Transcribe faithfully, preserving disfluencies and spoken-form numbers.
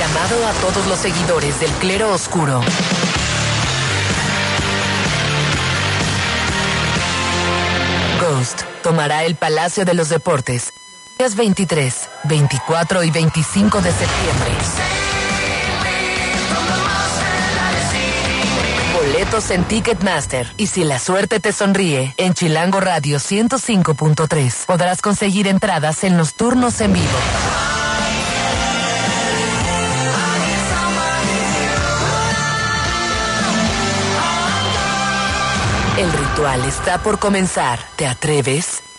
llamado a todos los seguidores del clero oscuro. Ghost tomará el Palacio de los Deportes días veintitrés, veinticuatro y veinticinco de septiembre. Boletos en Ticketmaster. Y si la suerte te sonríe, en Chilango Radio ciento cinco punto tres podrás conseguir entradas en los turnos en vivo. El ritual está por comenzar. ¿Te atreves?